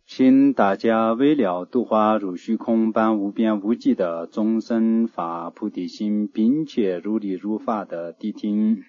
请大家为了度化如虚空般无边无际的众生发菩提心，并且如理如法的谛听。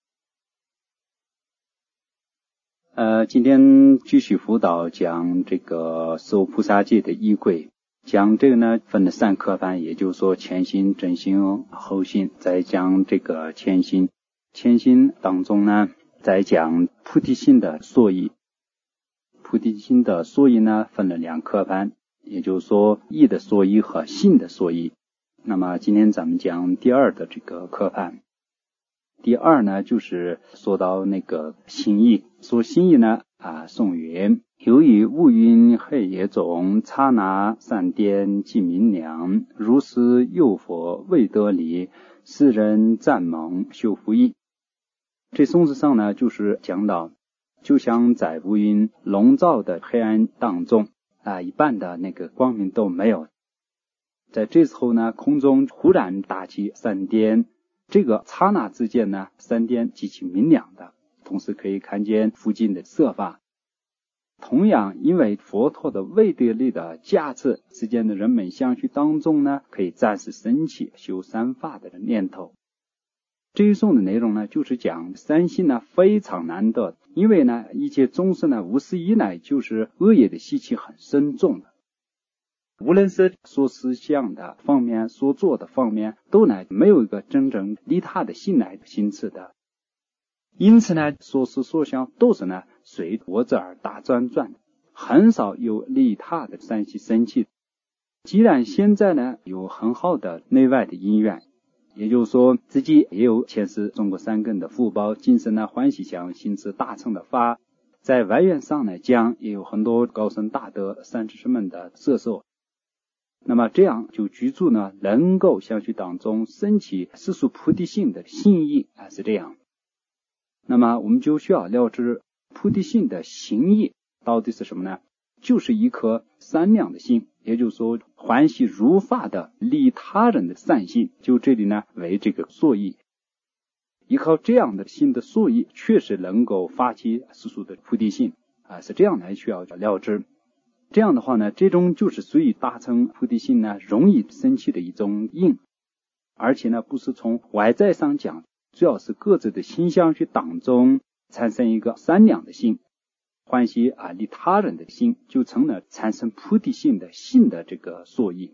今天继续辅导讲这个受菩萨戒的仪轨，讲这个呢分了3科班，也就是说前心、正心、后心，再讲这个前心。前心当中呢，再讲菩提心的所依。菩提心的所依呢分了2科班，也就是说意的所依和心的所依。那么今天咱们讲第2的这个科班。第2呢就是说到那个心意，说心意呢颂云：由于五蕴黑夜中，刹那3点即明亮，如是有佛未得离，世人赞蒙修福意。这颂词上呢就是讲到，就像在乌云笼罩的黑暗当中一半的那个光明都没有，在这时候呢，空中忽然打起3点，这个刹那之间呢，3点极其明亮的，同时可以看见附近的色法。同样因为佛陀的未得力的加持，世间的人们相续当中呢，可以暂时升起修3法的念头。这一颂的内容呢，就是讲3心呢非常难得，因为呢一切众生呢无始以来就是恶业的习气很深重的，无论是说思想的方面，所做的方面，都呢没有一个真正利他的心来行持的。因此呢，所思所想都是呢随我执而打转，很少有利他的3心生起。既然现在呢有很好的内外的因缘，也就是说自己也有前世种过3根的福报，今生呢欢喜想行持大乘的法，在外缘上来讲也有很多高僧大德善知识们的摄受。那么这样就居住呢能够相续当中升起世俗菩提心的心意是这样。那么我们就需要了知菩提心的心意到底是什么呢？就是一颗善良的心，也就是说欢喜如法的利他人的善心，就这里呢为这个所依。依靠这样的心的所依，确实能够发起世俗的菩提心是这样来需要了知。这样的话呢，这种就是属于大乘菩提心呢容易升起的一种因，而且呢不是从外在上讲，主要是各自的心相续当中产生一个善良的心，欢喜利他人的心，就成了产生菩提心的心的这个所依。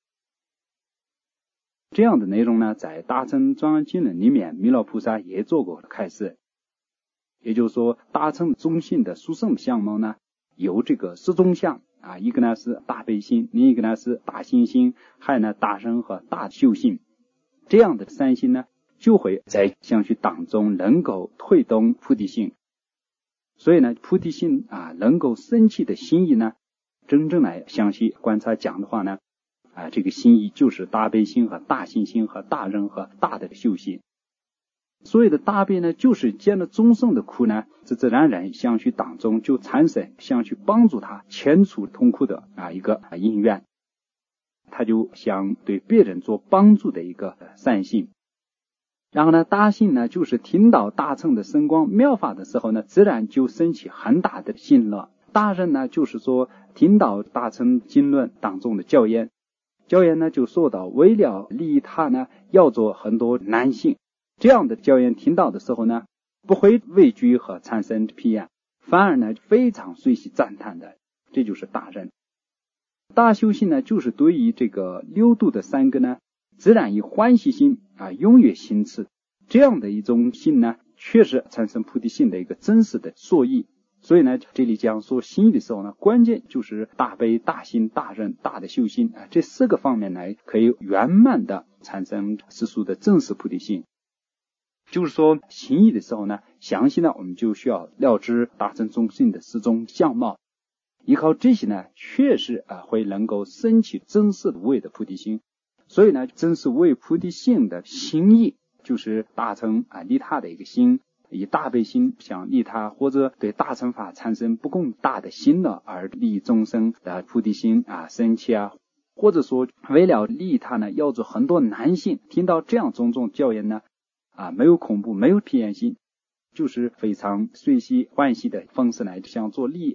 这样的内容呢，在大乘庄严经论里面，弥勒菩萨也做过开示。也就是说，大乘中心的殊胜相貌呢，有这个10种相一个呢是大悲心，另一个呢是大信心，还有呢大乘和大修心。这样的3心呢，就会在相续当中能够推动菩提心。所以呢，菩提心能够升起的心意呢，真正来详细观察讲的话呢，这个心意就是大悲心和大信心和大忍和大的修心。所谓的大悲呢，就是见了众生的苦呢，自自然然相续当中就产生想去帮助他遣除痛苦的一个因缘，他就想对别人做帮助的一个善心。然后呢，大信呢，就是听到大乘的深光妙法的时候呢，自然就升起很大的信乐。大忍呢，就是说听到大乘经论当中的教言呢，就说到为了利他呢，要做很多难行。这样的教言听到的时候呢，不会畏惧和产生批判，反而呢非常随喜赞叹的，这就是大忍。大修心呢，就是对于这个6度的3个呢，自然以欢喜心踊跃行持，这样的一种心呢，确实产生菩提心的一个真实的所依。所以呢，这里讲说心意的时候呢，关键就是大悲、大信、大忍、大的修心这4个方面来可以圆满的产生世俗的真实菩提心。就是说心意的时候呢，详细呢我们就需要了知大乘中心的4种相貌，依靠这些呢，确实会能够升起真实无畏的菩提心。所以呢，真实无畏菩提心的心意，就是大乘利他的一个心，以大悲心想利他，或者对大乘法产生不共大的心了而利众生的菩提心升起或者说为了利他呢，要做很多难行。听到这样种种教言呢，没有恐怖，没有偏心，就是非常随喜欢喜的方式来想做利。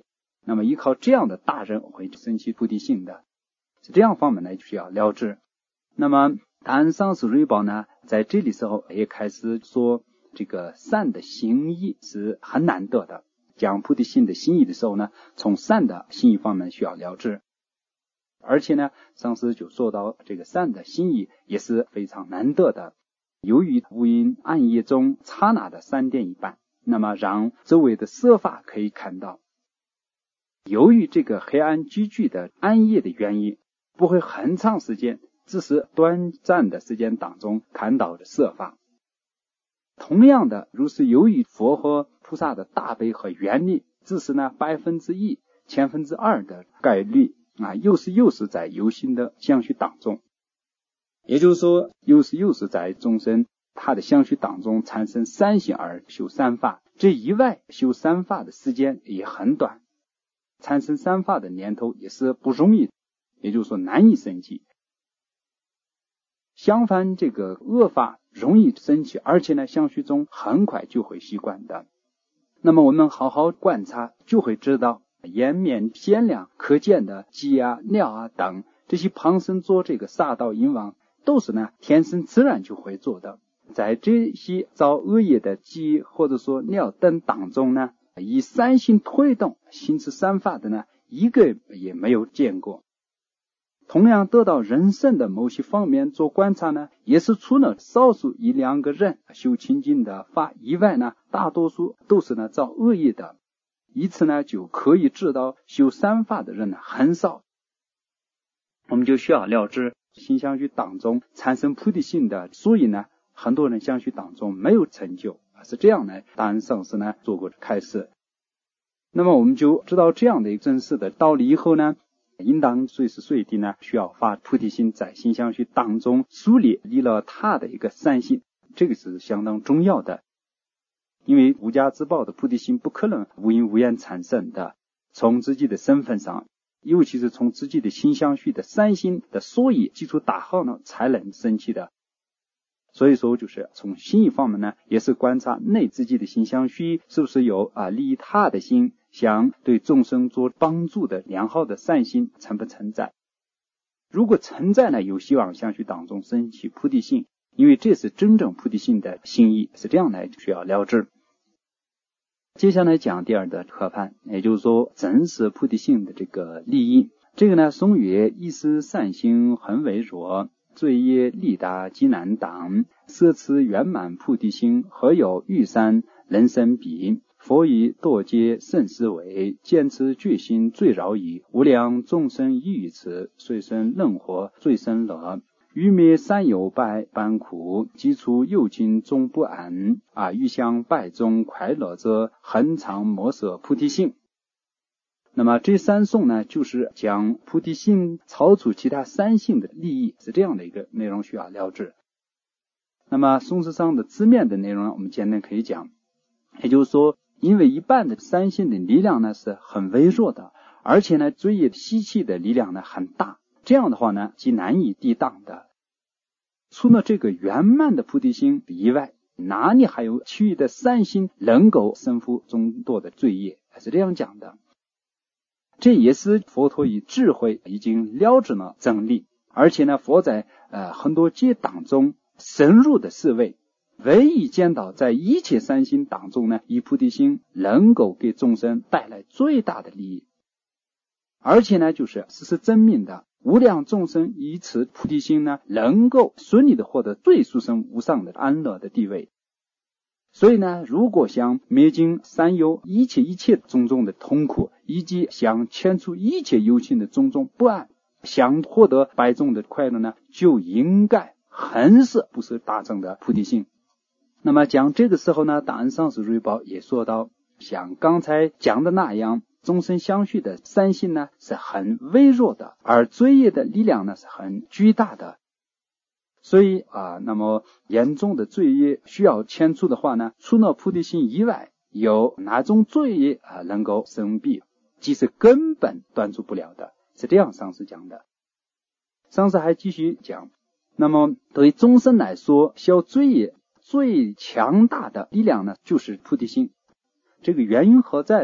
那么依靠这样的大人会升起菩提心的，是这样方面呢需要了知。那么大安上师瑞宝呢，在这里时候也开始说，这个善的心意是很难得的。讲菩提心的心意的时候呢，从善的心意方面需要了知。而且呢，上师就说到这个善的心意也是非常难得的。由于无因暗夜中刹那的3点一半，那么让周围的色法可以看到。由于这个黑暗积聚的暗夜的原因，不会很长时间，只是短暂的时间当中看到的色法。同样的，如是由于佛和菩萨的大悲和愿力，只是呢1%、2%的概率又是在有心的相续当中。也就是说，又是在众生他的相续当中产生三心而修三法，这以外修三法的时间也很短，产生三法的年头也是不容易，也就是说难以升起。相反，这个恶法容易升起，而且呢相续中很快就会习惯的。那么我们好好观察，就会知道颜面鲜亮可见的鸡鸟等这些旁生做这个杀盗淫妄，都是呢天生自然就会做的。在这些造恶业的鸡或者说鸟等当中呢，以三心推动行持三法的呢，一个也没有见过。同样得到人生的某些方面做观察呢，也是除了少数1-2个人修清净的法以外呢，大多数都是呢造恶业的。以此呢就可以知道修三法的人呢很少。我们就需要了知心相续当中产生菩提心的，所以呢很多人相续当中没有成就，是这样呢。大安上师呢做过开示。那么我们就知道这样的一个真实的道理以后呢，应当随时随地呢需要发菩提心，在心相续当中树立利乐他的一个善心，这个是相当重要的。因为无家之宝的菩提心不可能无因无缘产生的，从自己的身份上，尤其是从自己的心相续的善心的所以基础打好呢，才能升起的。所以说就是从心意方面呢，也是观察内自己的心相续是不是有利他的心，想对众生做帮助的良好的善心存不存在。如果存在呢，有希望相续当中升起菩提心，因为这是真正菩提心的心意，是这样来需要了知。接下来讲第二的合判，也就是说真实菩提心的这个利益。这个呢，颂曰：一时善心很微弱，罪业力大极难挡，摄持圆满菩提心，何有玉山人生比？佛以堕阶甚思维，坚持决心最饶矣。无量众生亦于此，虽生任活最生乐。欲灭三有百般苦，即除有情终不安。欲向百中快乐者，恒常莫舍菩提心。那么这三颂呢，就是将菩提心超出其他三性的利益，是这样的一个内容需要了知。那么颂词上的字面的内容，我们简单可以讲，也就是说，因为一般的三性的力量呢是很微弱的，而且呢罪业习气的力量呢很大，这样的话呢极难以抵挡的。除了这个圆满的菩提心以外，哪里还有其余的三心能够胜负众多的罪业，是这样讲的。这也是佛陀以智慧已经了知了真理，而且呢佛在很多劫当中深入的思维，唯一见到在一切三心当中呢，以菩提心能够给众生带来最大的利益，而且呢就是事实证明的，无量众生以此菩提心呢，能够顺利的获得最殊胜无上的安乐的地位。所以呢，如果想灭尽三有一切种种的痛苦，以及想遣除一切有情的种种不安，想获得百种的快乐呢，就应该恒时不是大乘的菩提心。那么讲这个时候呢，大安上师瑞宝也说到，像刚才讲的那样，众生相续的三心呢是很微弱的，而罪业的力量呢是很巨大的。所以那么严重的罪业需要遣除的话呢，除了菩提心以外，有哪种罪业能够生彼，即是根本断除不了的，是这样上师讲的。上师还继续讲，那么对众生来说，消罪业最强大的力量呢，就是菩提心。这个原因何在呢？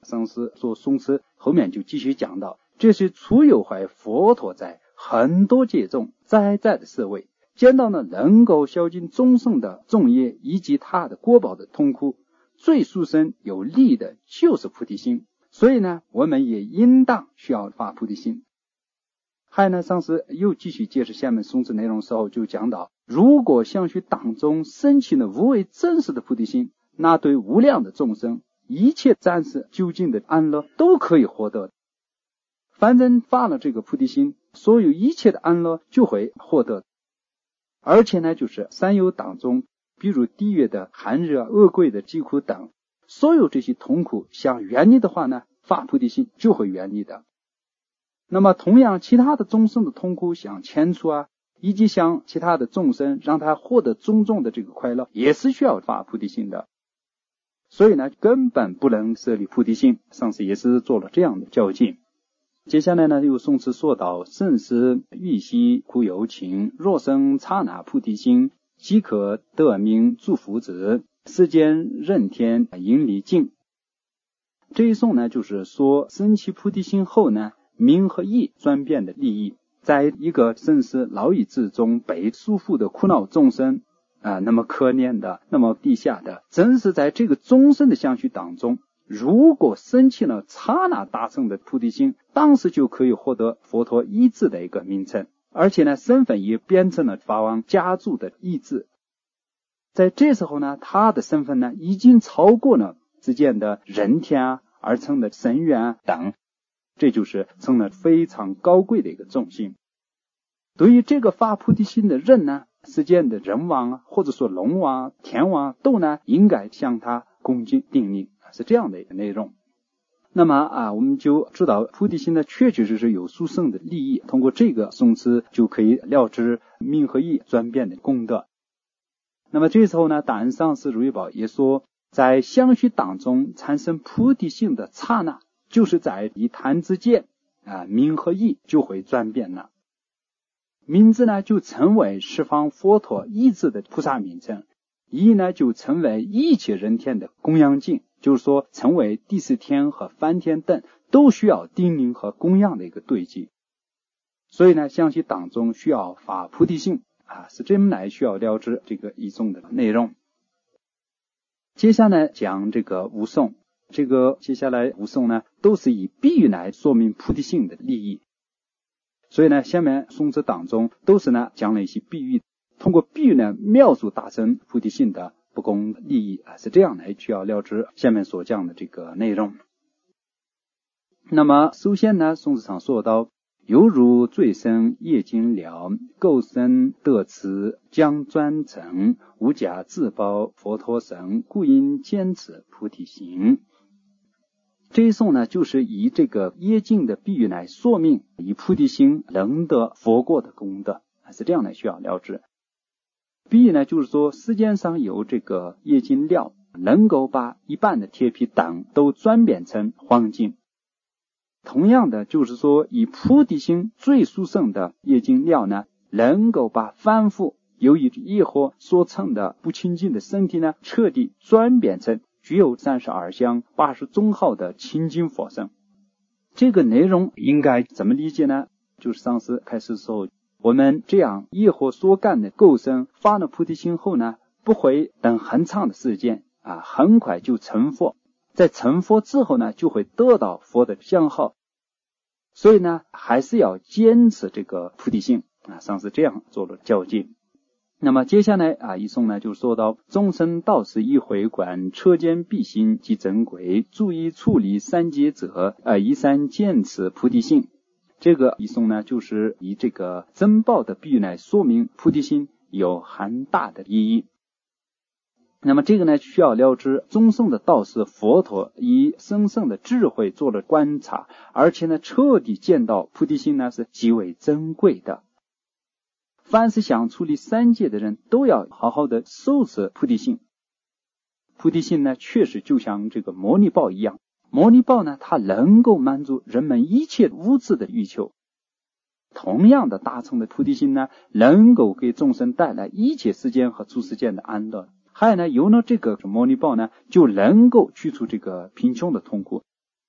上师说宋词后面就继续讲到，这是初有怀佛陀在很多劫中在的社会，见到呢能够消尽众生的众业以及他的国宝的痛苦，最殊胜有力的就是菩提心。所以呢我们也应当需要发菩提心。还有呢，上师又继续接着下面诵持内容的时候就讲到，如果相续当中升起了无为真实的菩提心，那对无量的众生一切暂时究竟的安乐都可以获得。反正发了这个菩提心，所有一切的安乐就会获得。而且呢就是三有当中，比如地狱的寒热、恶鬼的疾苦等，所有这些痛苦想远离的话呢，发菩提心就会远离的。那么同样其他的众生的痛苦想迁除啊，以及像其他的众生让他获得种种的这个快乐，也是需要发菩提心的。所以呢根本不能设立菩提心，上次也是做了这样的教诫。接下来呢又诵持说道，甚思欲悉苦有情，若生刹那菩提心，即可得名诸福子，世间任天引离境。这一颂呢就是说生起菩提心后呢，名和义转变的利益，在一个生死劳役之中被束缚的苦恼众生那么可怜的，那么低下的，正是在这个终身的相续当中，如果生起了刹那大乘的菩提心，当时就可以获得佛陀意志的一个名称，而且呢身份也变成了法王家族的意志。在这时候呢，他的身份呢已经超过了之间的人天啊、而成的神缘啊等，这就是成了非常高贵的一个众sinh。对于这个发菩提心的人呢，世间的人王啊，或者说龙王、天王都呢应该向他恭敬顶礼，是这样的一个内容。那么我们就知道菩提心呢确确实实有殊胜的利益，通过这个诵持就可以了知名和义转变的功德。那么这时候呢，大恩上师如意宝也说，在相续当中产生菩提心的刹那，就是在一弹之间名和义就会转变了。名字呢就成为十方佛陀意志的菩萨名称，义呢就成为一切人天的供养境，就是说成为第四天和梵天等都需要叮咛和供养的一个对境。所以呢相续当中需要发菩提心是这么来需要了知这个一颂的内容。接下来讲这个五颂，这个接下来五颂呢都是以比喻来说明菩提心的利益。所以呢下面颂词当中都是呢讲了一些比喻，通过比喻呢描述大乘菩提心的不公利益是这样来需要了知下面所讲的这个内容。那么首先呢颂词上说到，犹如罪生业尽了，垢生得此将专成，无假自报佛陀神，故应坚持菩提心。这一颂呢就是以这个业尽的比喻来说明以菩提心能得佛果的功德，是这样来需要了知。比喻呢就是说世间上有这个业尽料，能够把一半的铁皮等都转变成黄金。同样的就是说以菩提心最殊胜的业尽料呢，能够把凡夫由于业火所成的不清净的身体呢，彻底转变成具有32相80宗号的清净佛身。这个内容应该怎么理解呢？就是上次开始的时候，我们这样业火所感的垢生发了菩提心后呢，不会等很长的时间很快就成佛，在成佛之后呢就会得到佛的相好。所以呢还是要坚持这个菩提心上次这样做了教诫。那么接下来一颂呢就说到，众生道是一回观，车间必行即珍贵，注意处理三劫者以三坚持菩提心。这个一颂呢就是以这个珍宝的比喻来说明菩提心有很大的意义。那么这个呢需要了知众生的道是佛陀以深深的智慧做了观察，而且呢彻底见到菩提心呢是极为珍贵的。凡是想处理三界的人都要好好的受持菩提心。菩提心呢确实就像这个摩尼宝一样，摩尼宝呢它能够满足人们一切物质的欲求。同样的大乘的菩提心呢，能够给众生带来一切世间和诸世间的安乐。还有呢，有了这个摩尼宝呢，就能够去除这个贫穷的痛苦。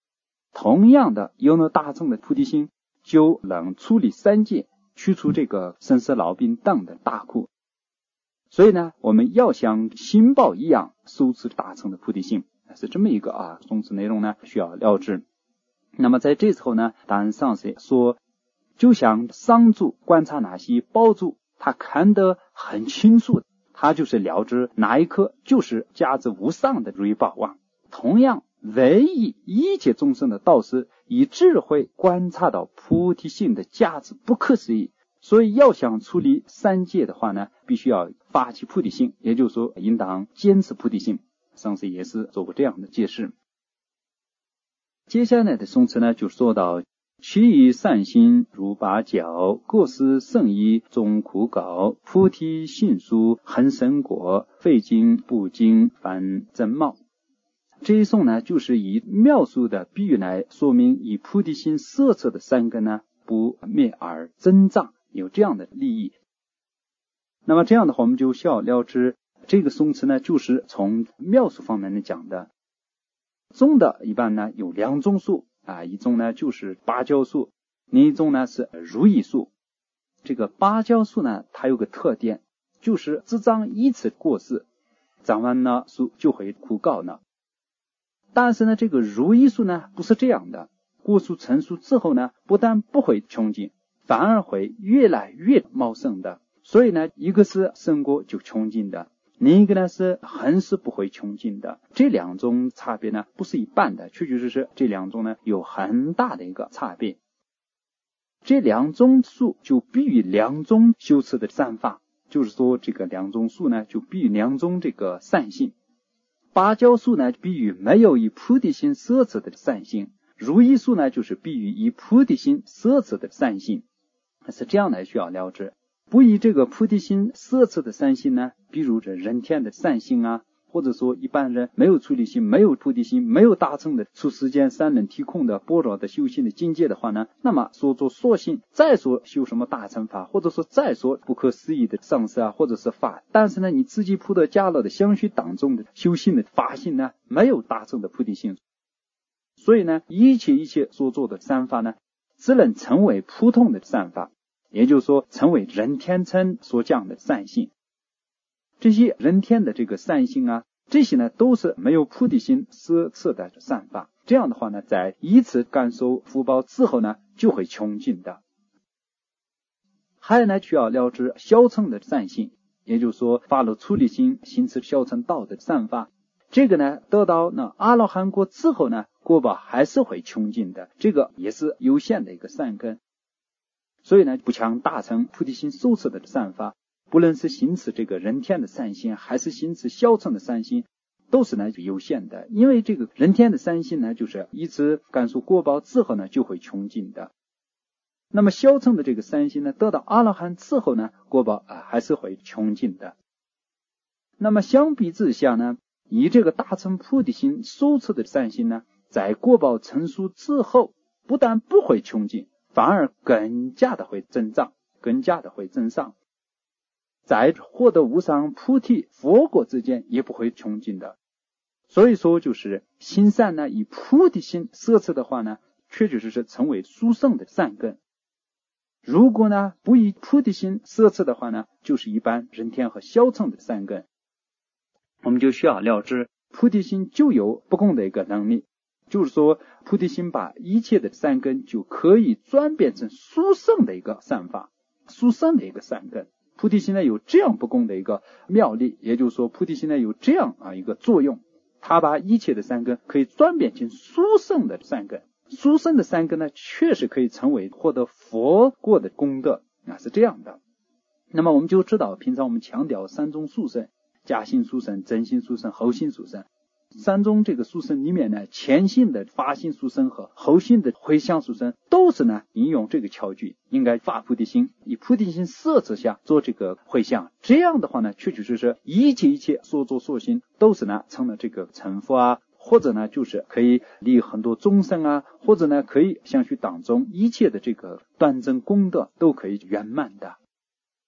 同样的有了大乘的菩提心，就能处理三界，去除这个生死老病等的大苦。所以呢，我们要像心报一样修持大乘的菩提心，是这么一个诵持内容呢，需要了知。那么在这时候呢，当然上师说，就像商主观察那些宝珠，他看得很清楚，他就是了知哪一颗就是价值无上的如意宝王。同样，唯一一切众生的道师以智慧观察到菩提心的价值不可思议。所以要想处理三界的话呢，必须要发起菩提心，也就是说应当坚持菩提心。上次也是做过这样的解释。接下来的诵持呢，就说到其以善心如八角，各施圣意终苦稿，菩提心殊恒生果，费经不经凡真貌。这一颂呢，就是以描述的比喻来说明以菩提心摄持的三根呢，不灭而增长，有这样的利益。那么这样的话，我们就需要了知这个颂词呢，就是从描述方面来讲的。宗的一般呢有两种树一种呢就是芭蕉树，另一种呢是如意树。这个芭蕉树呢，它有个特点，就是只长一次果实，长完了树就会枯槁了。但是呢，这个如意树呢不是这样的，果树成熟之后呢，不但不会穷尽，反而会越来越茂盛的。所以呢，一个是生果就穷尽的，另一个呢是恒是不会穷尽的。这两种差别呢不是一般的，确确实实这两种呢有很大的一个差别。这两种树就比喻两种修持的善法，就是说这个两种树呢就比喻两种这个善性。芭蕉树呢比喻没有以菩提心摄持的善性，如意树呢就是比喻以菩提心摄持的善性，是这样来需要了知。不以这个菩提心摄持的善性呢，比如这人天的善性或者说一般人没有出离心，没有菩提心，没有大乘的出世间三轮体空的般若的修行的境界的话呢，那么所做所行，再说修什么大乘法，或者说再说不可思议的上师或者是法，但是呢，你自己普得伽罗的相续当中的修行的法性呢，没有大乘的菩提心，所以呢，一切所做的善法呢，只能成为普通的善法，也就是说成为人天乘所讲的善性。这些人天的这个善性这些呢都是没有菩提心摄持的善法。这样的话呢，在一次感受福报之后呢，就会穷尽的。还有呢，需要了知小乘的善性，也就是说发了出离心，行持小乘道的善法。这个呢，得到阿罗汉果之后呢，果报还是会穷尽的，这个也是有限的一个善根。所以呢，不像大乘菩提心受持的善法，不论是行持这个人天的善心，还是行持小乘的善心，都是呢有限的。因为这个人天的善心呢，就是一直感受果报之后呢，就会穷尽的。那么小乘的这个善心呢，得到阿罗汉之后呢，果报还是会穷尽的。那么相比之下呢，以这个大乘菩提心受持的善心呢，在果报成熟之后，不但不会穷尽，反而更加的会增长，更加的会增上。在获得无上菩提佛果之间也不会穷尽的。所以说就是行善呢，以菩提心摄持的话呢，确确实实成为殊胜的善根。如果呢不以菩提心摄持的话呢，就是一般人天和小乘的善根。我们就需要了知菩提心就有不共的一个能力，就是说菩提心把一切的善根就可以转变成殊胜的一个善法，殊胜的一个善根。菩提心呢有这样不共的一个妙力，也就是说菩提心呢有这样一个作用，它把一切的善根可以转变成殊胜的善根。殊胜的善根呢，确实可以成为获得佛果的功德是这样的。那么我们就知道，平常我们强调三种殊胜，假性殊胜、真性殊胜、后性殊胜。三种这个殊胜里面呢，前性的发性殊胜和后性的回向殊胜都是呢应用这个巧句，应该发菩提心，以菩提心摄持下做这个回向。这样的话呢，确确实实一切所作所行都是呢成了这个成佛或者呢就是可以利益很多众生或者呢可以相续当中一切的这个端正功德都可以圆满的。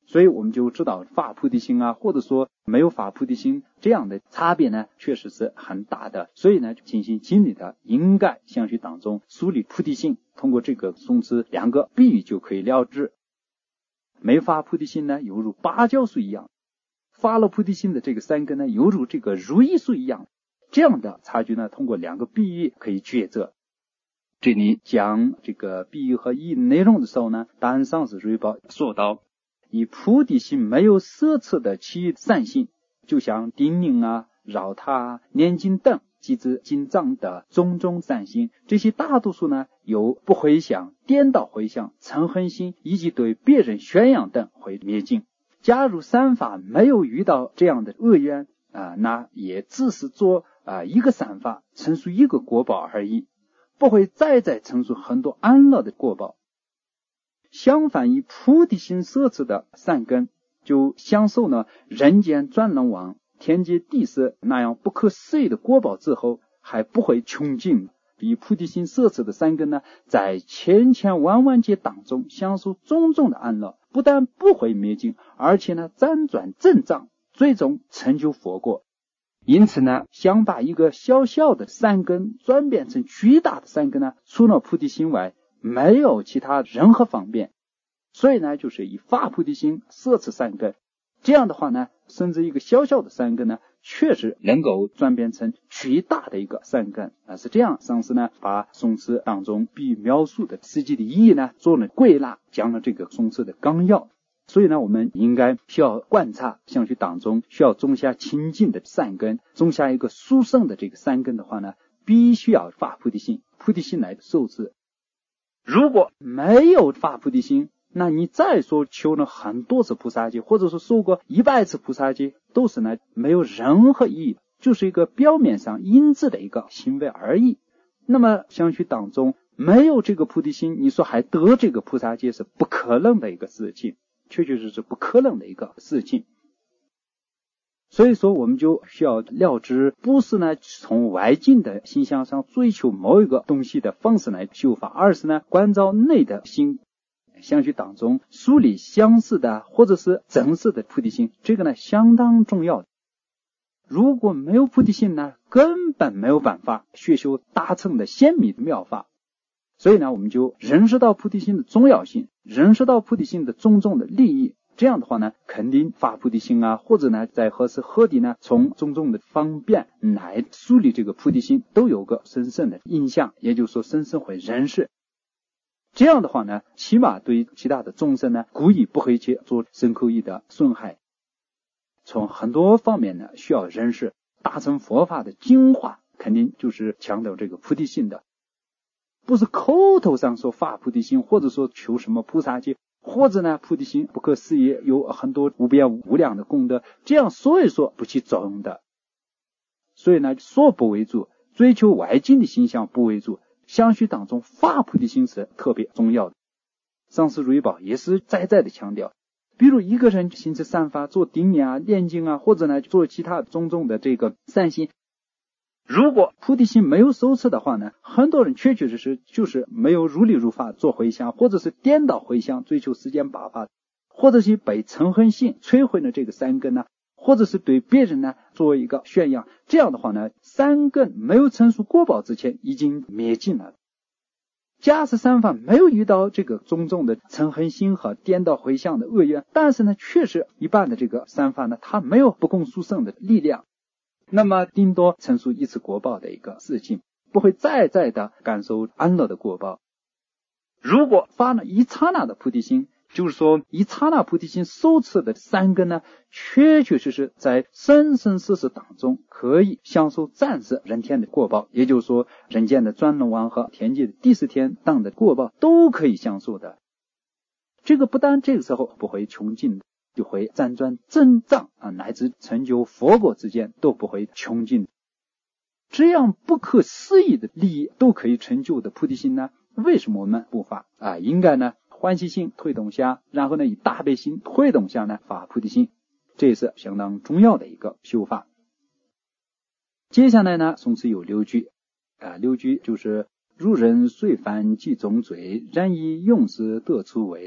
所以我们就知道发菩提心啊，或者说没有发菩提心这样的差别呢，确实是很大的。所以呢，进行经理的应该相续当中梳理菩提心，通过这个宋词2个比喻就可以了知。没发菩提心呢，犹如芭蕉树一样；发了菩提心的这个3根呢，犹如这个如意树一样。这样的差距呢，通过2个比喻可以抉择。这里讲这个比喻和义内容的时候呢，大恩上师瑞宝说到，以菩提心没有奢侈的其余善心，就像叮咛啊、绕他啊、念经等即知经藏的种种善心，这些大多数呢有不回向、颠倒回向、嗔恨心以及对别人宣扬等会灭尽。假如三法没有遇到这样的恶缘那也只是做一个善法，陈述一个果报而已，不会再陈述很多安乐的果报。相反，以菩提心摄持的善根，就享受呢人间转轮王、天界地色那样不可思议的果报之后，还不会穷尽。以菩提心摄持的善根呢，在千千万万劫当中享受种种的安乐，不但不会灭尽，而且呢辗转正障，最终成就佛果。因此呢，想把一个小小的善根转变成巨大的善根呢，除了菩提心外，没有其他任何方便。所以呢，就是以发菩提心摄持善根，这样的话呢，甚至一个小小的善根呢，确实能够转变成巨大的一个善根是这样。上师呢，把宋词当中比喻描述的实际的意义呢，做了归纳，讲了这个宋词的纲要。所以呢，我们应该需要观察相续当中需要种下清净的善根，种下一个殊胜的这个善根的话呢，必须要发菩提心，菩提心来受持。如果没有发菩提心，那你再说求了很多次菩萨戒，或者说受过100次菩萨戒，都是呢没有任何意义，就是一个表面上因质的一个行为而已。那么相续当中没有这个菩提心，你说还得这个菩萨戒是不可能的一个事情，确确实实不可能的一个事情。所以说我们就需要了知，不是呢从外境的形象上追求某一个东西的方式来修法，而是呢关照内的心。相续当中梳理相似的或者是正式的菩提心，这个呢相当重要。如果没有菩提心呢，根本没有办法学修大乘的显密的妙法。所以呢，我们就认识到菩提心的重要性，认识到菩提心的种种的利益。这样的话呢，肯定发菩提心或者呢在何时何地呢，从种种的方便来梳理这个菩提心，都有个深深的印象，也就是说深深会认识。这样的话呢，起码对其他的众生呢，故意不会去做身口意的损害。从很多方面呢，需要认识大乘佛法的精华，肯定就是强调这个菩提心的，不是口头上说发菩提心，或者说求什么菩萨戒，或者呢菩提心不可思议，有很多无边无量的功德，这样说一说不起作用的。所以呢，说不为主，追求外境的形象不为主，相续当中发菩提心是特别重要的。上师如意宝也是在的强调，比如一个人行持善法，做顶念念经或者呢做其他种种的这个善心，如果菩提心没有受持的话呢，很多人确确实实就是没有如理如法做回向，或者是颠倒回向，追求世间八法，或者是被嗔恨心摧毁了这个三根或者是对别人呢做一个宣扬。这样的话呢，三根没有成熟果报之前已经灭尽了。假使三法没有遇到这个种种的嗔恨心和颠倒回向的恶缘，但是呢确实一般的这个三法呢，它没有不共殊胜的力量，那么顶多成熟一次果报的一个事情，不会再的感受安乐的果报。如果发了一刹那的菩提心，就是说一刹那菩提心受持的三根呢，确确实实在生生世世当中可以享受暂时人天的果报，也就是说人间的转轮王和天界的第四天当的果报都可以享受的。这个不但这个时候不会穷尽，就会辗转正障乃至成就佛果之间都不会穷尽。这样不可思议的利益都可以成就的菩提心呢，为什么我们不发应该呢欢喜心推动下，然后呢以大悲心推动下呢发菩提心，这也是相当重要的一个修法。接下来呢，宋词有6句6句就是如人遂犯其中罪，然以用事得出为，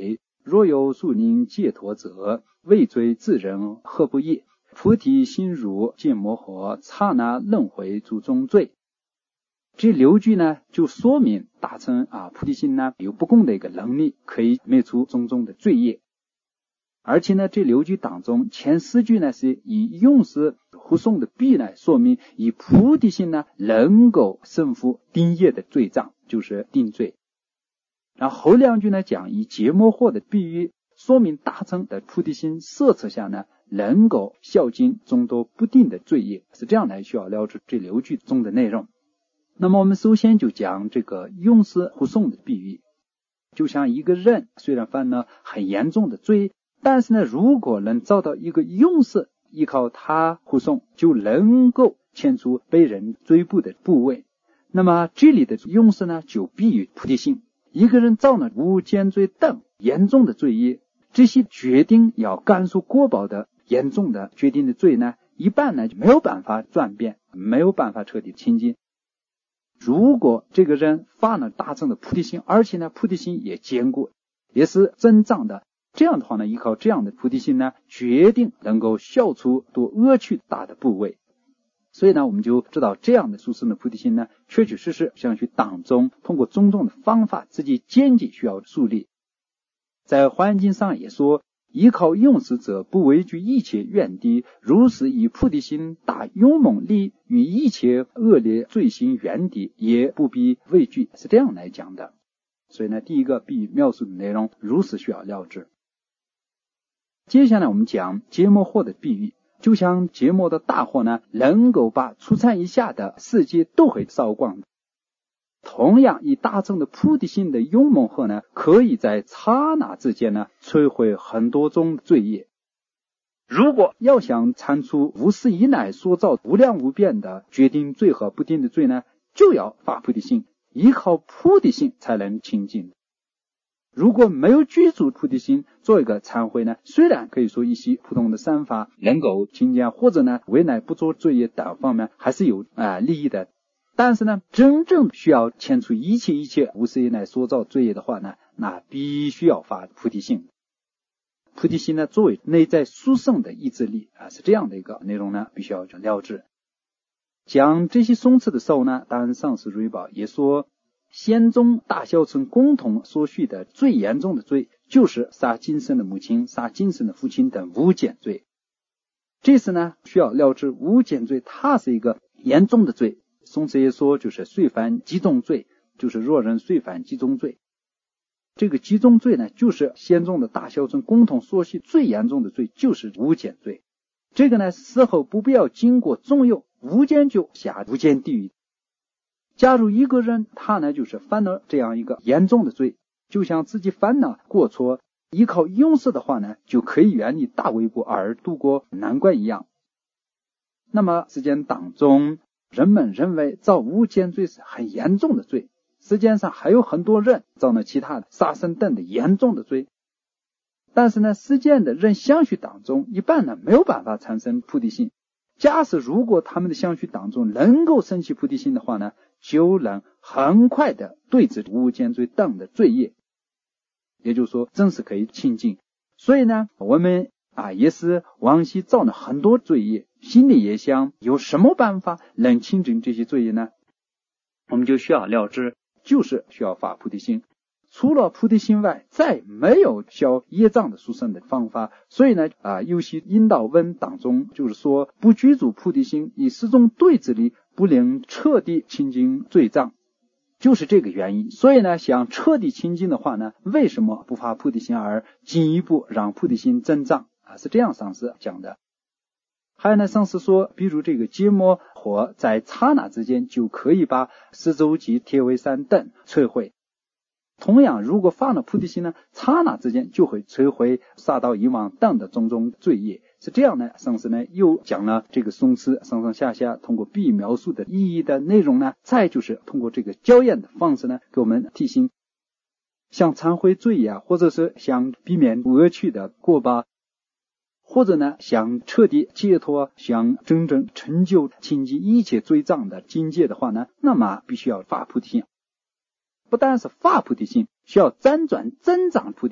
若有树宁解脱者，畏罪自人何不也？菩提心如芥末火，刹那轮回诸中罪。这6句呢，就说明大乘菩提心呢有不共的一个能力，可以灭除种种的罪业。而且呢，这6句当中，前4句呢是以用词护送的比呢，说明以菩提心呢能够胜负定业的罪障，就是定罪。然后后2句呢讲以芥末火的比喻，说明大乘的菩提心摄持下呢，能够消尽众多不定的罪业，是这样来需要了解这6句中的内容。那么我们首先就讲这个用词护送的比喻，就像一个人虽然犯了很严重的罪，但是呢，如果能找到一个用词，依靠他护送，就能够牵出被人追捕的部位。那么这里的用词呢，就比喻菩提心。一个人造了无间罪等严重的罪业，这些决定要感受果报的严重的决定的罪呢，一般呢就没有办法转变，没有办法彻底清净。如果这个人发了大乘的菩提心，而且呢菩提心也坚固，也是增长的，这样的话呢，依靠这样的菩提心呢，决定能够消除多恶趣大的部位。所以呢，我们就知道这样的殊胜的菩提心呢，确确实实想去当中通过种种的方法，自己渐渐需要树立。在环境上也说，依靠用词者不畏惧一切怨敌，如是以菩提心大勇猛力，与一切恶劣罪行怨敌也不必畏惧，是这样来讲的。所以呢，第一个比喻描述的内容如是需要了知。接下来我们讲芥末火的比喻，就像芥末的大火呢，能够把初禅以下的世界都会烧光。同样，以大乘的菩提心的勇猛火呢，可以在刹那之间呢，摧毁很多种罪业。如果要想铲除无始以来所造无量无边的决定罪和不定的罪呢，就要发菩提心，依靠菩提心才能清净。如果没有具足菩提心做一个忏悔呢，虽然可以说一些普通的善法能够清净，或者呢未来不做罪业等方面还是有利益的，但是呢真正需要遣除一切无始以来所造罪业的话呢，那必须要发菩提心。菩提心呢作为内在殊胜的意志力是这样的一个内容呢，必须要了知。讲这些颂词的时候呢，当然上师瑞宝也说，仙宗大小乘共同所续的最严重的罪，就是杀今生的母亲、杀今生的父亲等无间罪。这次呢，需要了知无间罪，它是一个严重的罪。宋词也说，就是遂犯集中罪，就是若人遂犯集中罪。这个集中罪呢，就是仙宗的大小乘共同所续最严重的罪，就是无间罪。这个呢，死后不必要经过中有无间就下无间地狱。假如一个人他呢就是犯了这样一个严重的罪，就像自己犯了过错，依靠用事的话呢，就可以远离大危国而度过难关一样。那么世间当中，人们认为造无间罪是很严重的罪，世界上还有很多人造了其他的杀生等的严重的罪，但是呢，世间的人相续当中一般呢没有办法产生菩提心。假使如果他们的相续当中能够升起菩提心的话呢，就能很快的对治无间罪等的罪业，也就是说真是可以清净。所以呢，我们也是往昔造了很多罪业，心里也想有什么办法能清净这些罪业呢？我们就需要了知，就是需要发菩提心。除了菩提心外，再没有消业障的殊胜的方法。所以呢，有些引导文当中就是说，不具足菩提心，以四种对治力，不能彻底清净罪障，就是这个原因。所以呢，想彻底清净的话呢，为什么不发菩提心而进一步让菩提心增长是这样上师讲的。还有呢，上师说，比如这个芥末火在刹那之间就可以把十洲及铁围山等摧毁。同样，如果发了菩提心呢，刹那之间就会摧毁杀盗淫妄等的种种罪业。是这样呢，上师呢又讲了这个颂词上上下下通过比喻描述的意义的内容呢，再就是通过这个校验的方式呢，给我们提醒，想忏悔罪业或者是想避免恶趣的过报，或者呢想彻底解脱，想真正成就清净一切罪障的境界的话呢，那么必须要发菩提心。不但是发菩提心，需要辗转增长菩提心，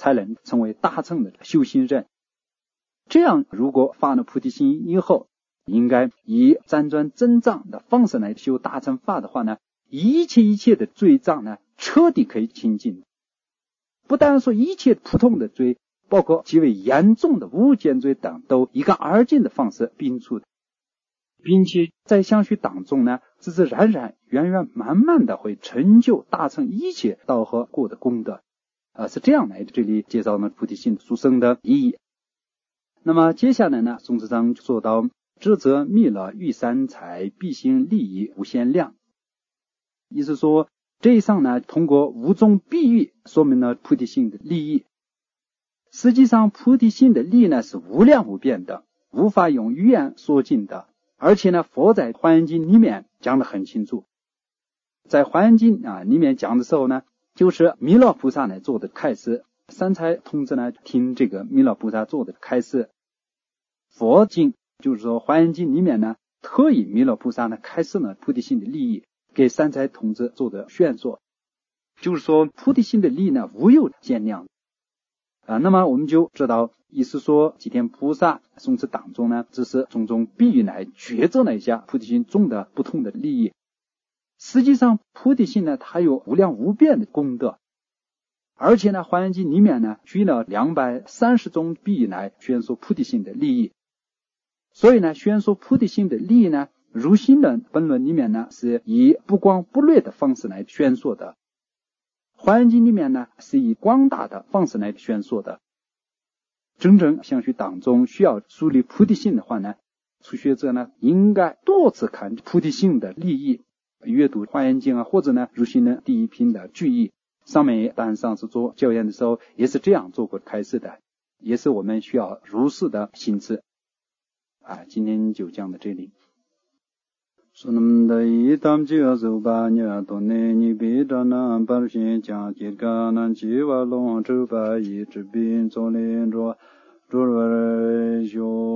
才能成为大乘的修行人。这样如果发了菩提心以后，应该以辗转增长的方式来修大乘法的话呢，一切的罪障呢彻底可以清净。不但说一切普通的罪，包括极为严重的无间罪等，都一干二净的方式摒除的，并且在相续当中呢，自自然然圆圆满满的会成就大乘一切道和过的功德。是这样来这里介绍呢菩提心殊胜的意义。那么接下来呢，宗旨上说到知则弥勒欲三才，必行利益无限量。意思说这一上呢，通过五种比喻说明了菩提心的利益。实际上菩提心的利呢是无量无边的，无法用语言说尽的。而且呢，佛在华严经里面讲得很清楚。在华严经里面讲的时候呢，就是弥勒菩萨呢做的开示，三才童子呢听这个弥勒菩萨做的开示。佛经就是说华严经里面呢，特以弥勒菩萨呢开示了菩提心的利益，给三才童子做的宣说。就是说菩提心的利益呢无有限量。那么我们就知道，意思说吉天菩萨从此当中呢，只是种种比喻来抉择了一下菩提心中的不同的利益。实际上菩提心呢，它有无量无边的功德，而且呢华严经里面呢举了230种比喻来宣说菩提心的利益。所以呢宣说菩提心的利益呢，如心论本论里面呢是以不光不略的方式来宣说的，华严经里面呢是以广大的方式来宣说的。真正相续当中需要树立菩提心的话呢，初学者呢应该多次看菩提心的利益，阅读华严经或者呢如心论第一品的句义，上面当然上次做教研的时候也是这样做过开示的，也是我们需要如是的行持。今天就讲到这里。Sunamdai tamjiya subanya tonne nibidana barshin jang jirganan jiwa long chupa yi chubin zolen ro zhurwa